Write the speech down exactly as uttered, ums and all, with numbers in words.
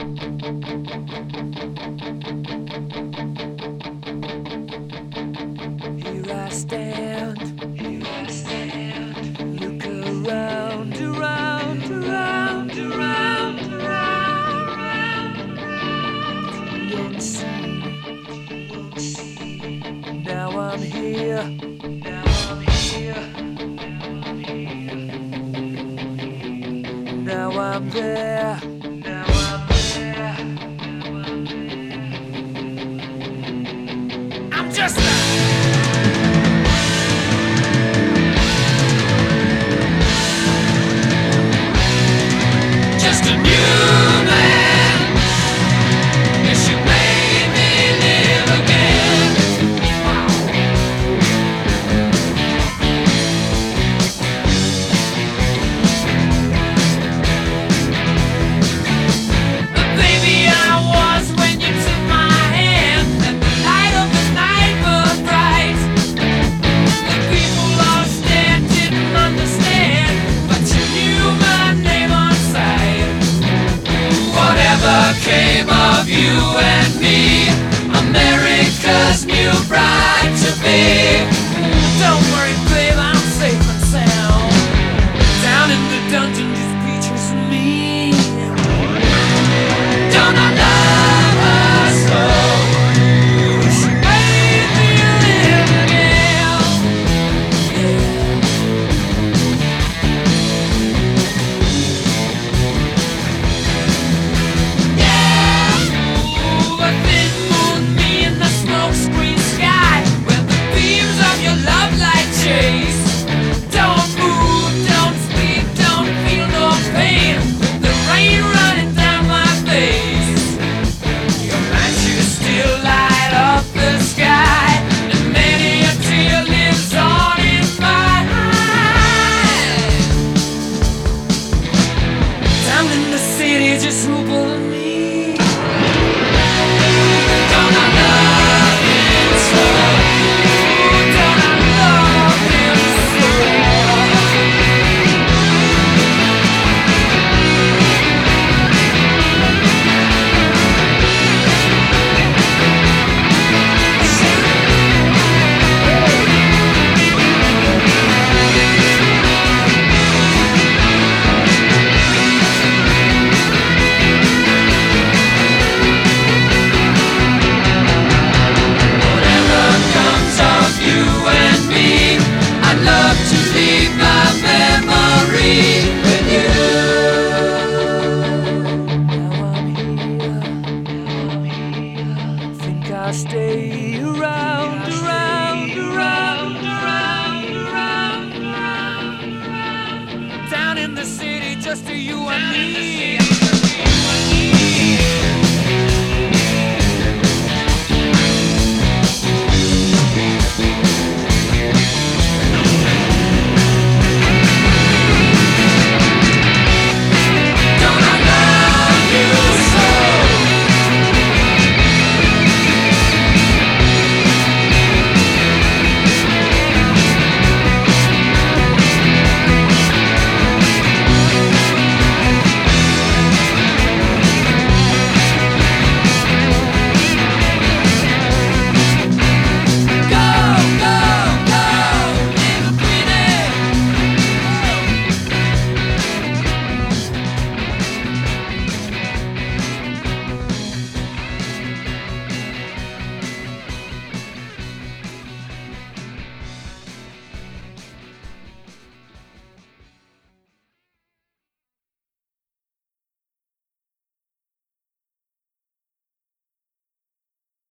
Here I stand, here I stand. Look around, around, around, around, around, around. You won't see, you won't see. Now I'm here, now I'm here, now I'm here. Now I'm there, now I'm there, now I'm there. I'm just Just a new man. Yes, you made me live again. But baby, I was when you took my hand, and the light of the night was bright. The people lost and didn't understand, but you knew my name on sight. Whatever came of you and me, America's new bride to be. Don't worry, babe, I'm safe and sound. Down in the dungeon, just creatures and me. Don't I love her so? She made me live again. Ooh, a thin moon, me in the smokescreen sky, where the beams of your love light chase. Don't move, don't speak, don't feel no pain, with the rain running down my face. Your matches still light up the sky, and many a tear lives on in my eyes. Down in the city, just Rupert and me. Don't I love him so? Don't I love him so? Whatever comes of you and me, I'd love to leave my memory with you. Now I'm here, now I'm here. Think I'll stay around, around, around, around, around, around. Down in the city, just to you and me.